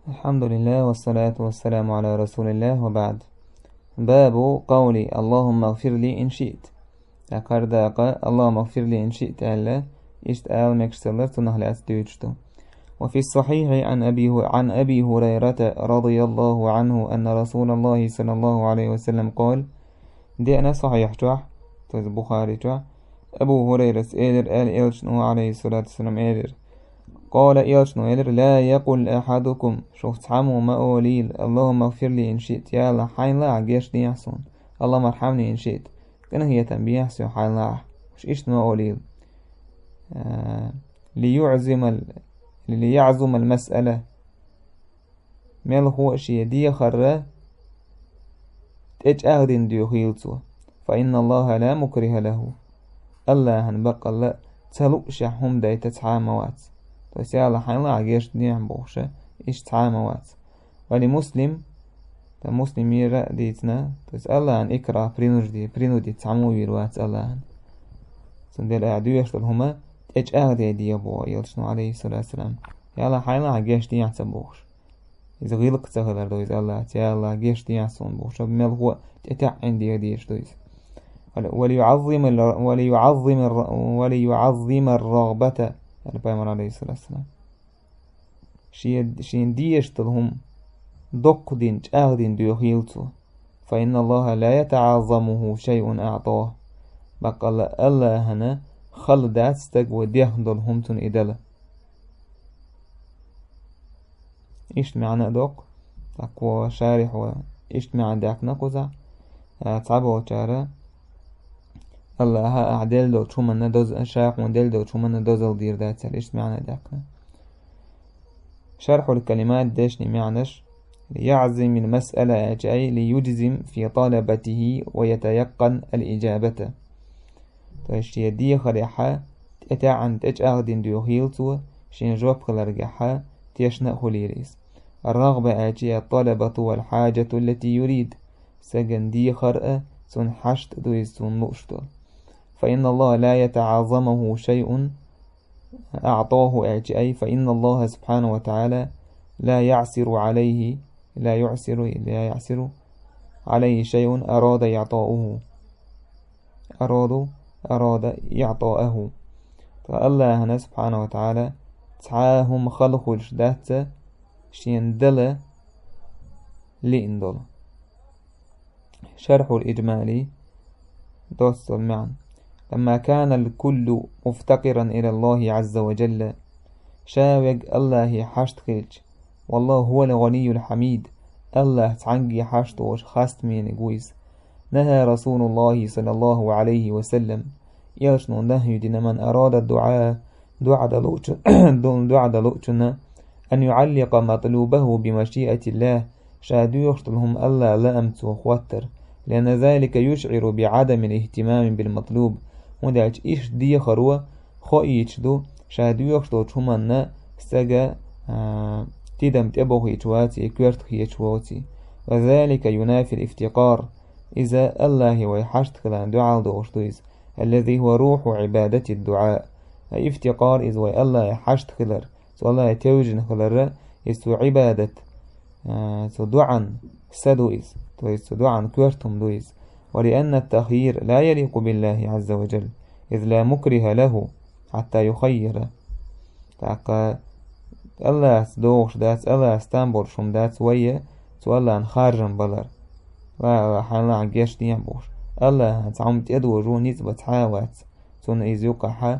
الحمد لله والصلاة والسلام على رسول الله وبعد. باب قولي اللهم اغفر لي إن شئت. أقرداق اللهم اغفر لي إن شئت ألا إشت آل مكسلر تنهلات ديوجتو. وفي الصحيح عن أبي هريرة رضي الله عنه أن رسول الله صلى الله عليه وسلم قال دينا صحيح جوح توز بخاري جوح أبو هريرة إيدر آل إلشنو عليه الصلاة والسلام إيدر قال إيلشنو إيدر لا يقول أحدكم شوف عمو ما أوليل اللهم اغفر لي إن شئت يا الله حين لا عجيش دي يحسن اللهم ارحمني إن شئت كان هي تنبيه سيو حين لا إيش ما أوليل ليعزم المسألة ميل هو شيء دي خرّة تج أهدين ديو خيلتو فإن الله لا مكره له الله هنبقى لا تلوش هم داي تتعاموات تسيال حين لا عجيش ديان بوشة إيش تعاموات ولمسلم المسلم يرى ديتنا تسأل عن إكرا برينو دي تعامو يروات الله سندل أعدو يشتل هما تج أهدي ديابو يلشنو عليه الصلاة والسلام يالا حين لا عجيش ديان تبوش إذا غيلق تغلر دويز الله تيالا عجيش ديان سون بوش بميل هو تتعين ديش دويز وليعظم الرغبة البيمر عليه الصلاة والسلام شين ديشتلهم دق دين أغدين ديو هيلتو فإن الله لا يتعظمه شيء أعطاه بقال الله هنا خلدات استقوى ديهندلهم تن إدالة إيش معنى دق تقوى شارح وإيش معنى داك نقوزع تعبوا وشارة الله ها أعدل دو شو من ندوز أشاق ودل دو شو من ندوز الدير دات إيش معنى داكنا شرح الكلمات داشني معناش ليعزم المسألة أي ليجزم في طلبته ويتيقن الإجابة تشتي دي خريحة تأتى عن تأغدين ديو هيلتو شين جواب خلرجحة تيشنأ خليريس الرغبة أجي الطلبة والحاجة التي يريد سجن دي خرأة سن حشت دويز سن نقشتو فإن الله لا يتعظمه شيء أعطاه أي فإن الله سبحانه وتعالى لا يعسر عليه شيء أراد يعطاءه فالله سبحانه وتعالى تعاهم خلق الشدات شين دل لإندل شرح الإجمالي دوست المعنى لما كان الكل مفتقرا إلى الله عز وجل شاوج الله حشت خيج والله هو الغني الحميد الله تعنجي حشت وش خاست من جويز نهى رسول الله صلى الله عليه وسلم يشنو نهي دين من أراد الدعاء دعاء دلوتنا أن يعلق مطلوبه بمشيئة الله شادو يختلهم الله لا أمت وخوتر لأن ذلك يشعر بعدم الاهتمام بالمطلوب ودعش إيش دي خروة خائيش دو شادو يختل شمنا سجا تدم تبوه يتواتي كورت يتواتي وذلك ينافي الافتقار إذا الله ويحشت خلان دعاء دوشتويز الذي هو روح عبادة الدعاء افتقار إذا الله يحشت خلر سو الله يتوجن خلر يسو عبادة سو دعا سدويز سو دعا كورتم دويز ولأن التخيير لا يليق بالله عز وجل إذ لا مكره له حتى يخير تاقا الله سدوش دات الله استنبول شم دات ويا سو الله انخارجن بلر لا حالا عجيش ديان بوش الله تعم تدو جو نسبة حاوات سن إزيوقها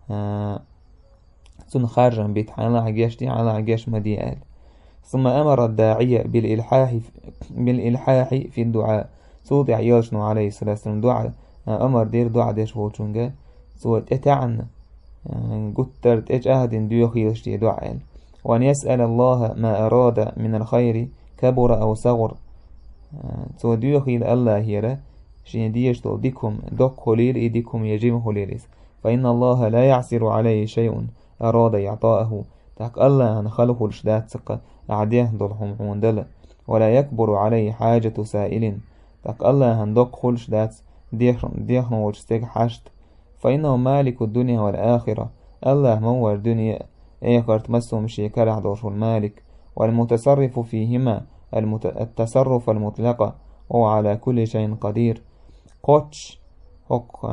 سن خارجا بيت حالا عجيش دي على عجيش مديال ثم أمر الداعية بالإلحاح في الدعاء سود عياشنو عليه الصلاة والسلام دعاء أمر دير دعاء ديش ووشنجا سود اتعن قتر تجاهد ديوخيش دي دعاء وأن يسأل الله ما أراد من الخير كبر أو صغر سود ديوخيل الله هيرا شين ديشتو ديكم دوك خليل إيديكم يجيم خليليس فإن الله لا يعسر عليه شيء أراد يعطاءه تاك الله أن خلقه الشدات سقى أعديه دلهم عوندل ولا يكبر عليه حاجة سائل تاك الله أن دوك خل شدات ديخن وجستيك حشت فإنه مالك الدنيا والآخرة الله مور الدنيا آخر تمسهم شيكار عدوش المالك والمتصرف فيهما التصرف المطلق، وهو على كل شيء قدير. قوتش هق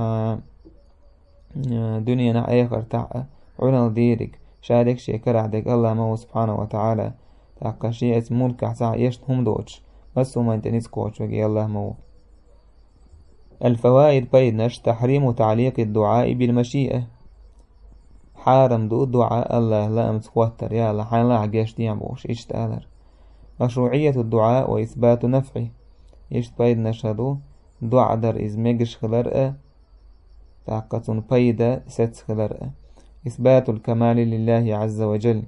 دنيا آخر تاع عنال ديرك شارك شكر عدك الله مو سبحانه وتعالى تاع شيء اسمول كحسا يشت هم دوتش بس هما انتنيس كوتش وقي الله مو. الفوائد بيدنش: تحريم تعليق الدعاء بالمشيئة، حارم دو الدعاء الله لا امتخوتر يا الله حين لا عقيش دياموش إيش تقدر. مشروعية الدعاء وإثبات نفعه، إيش بيدنش هدو دعاء در إزميقش خلرقة تاقتون بيدا ست خلرقة. إثبات الكمال لله عز وجل،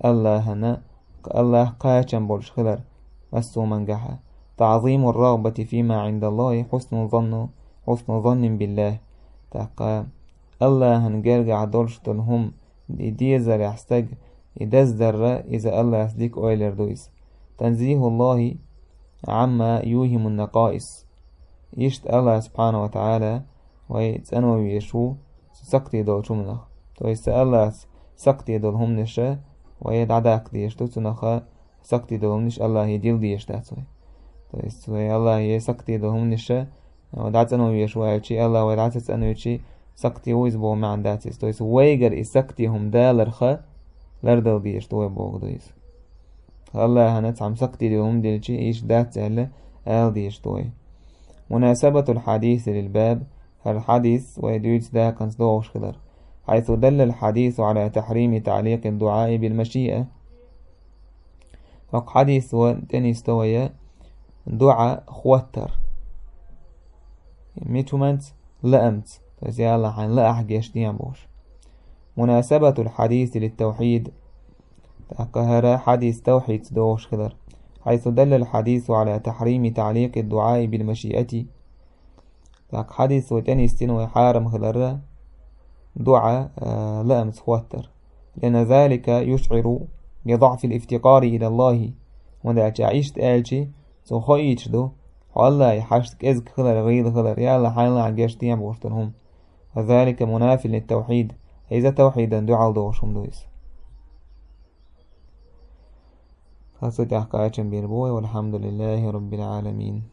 الله قاچن بولش خلر مسو منجحة. تعظيم الرغبة فيما عند الله، حسن ظن بالله تاقا الله هنجرجع دولش دولهم دي زر يحستج إداز در إذا الله يصديق أويلر دويس. تنزيه الله عما يوهم النقائص، يشت الله سبحانه وتعالى ويتسأنوا ويشو سقطي دول شو منخ تو الله سقطي دولهم نشا ويدعداك ديشتو تنخا سقطي دولهم نش الله يديل ديشتاتوي تو الله يسقطي دولهم نشا ودعتسأنوا ويشو هالشي الله ودعتسأنوا ويشي سقطي ويزبو معن داتيس تو ويقر يسقطي هم دالرخا لردل ديشتو يبوغ دويس الله هنتعم سقطي دولهم ديلشي إيش دات سهلة آل ديشتوي. مناسبة الحديث للباب، الحديث ويدويت دا كنصدوغش خلر، حيث دل الحديث على تحريم تعليق الدعاء بالمشيئة. حديث وتاني استوية دعاء خوتر ميتومنت لأمت فزي الله حين لا أحجيش دياموش. مناسبة الحديث للتوحيد، تقهر حديث توحيد دوغش خلر، حيث دل الحديث على تحريم تعليق الدعاء بالمشيئة. حديث وتاني استنوي حارم خلر دعاء لأمس خوتر، لأن ذلك يشعر بضعف الافتقار إلى الله، ودا تعيشت آلشي سو خويتش دو الله يحشتك إزك خلر غير خلر يا الله حين الله عجيش ديام بوشتنهم، وذلك منافي للتوحيد، إذا توحيدا دعاء دوشهم دويس. خاصة أحكاية بيربوي، والحمد لله رب العالمين.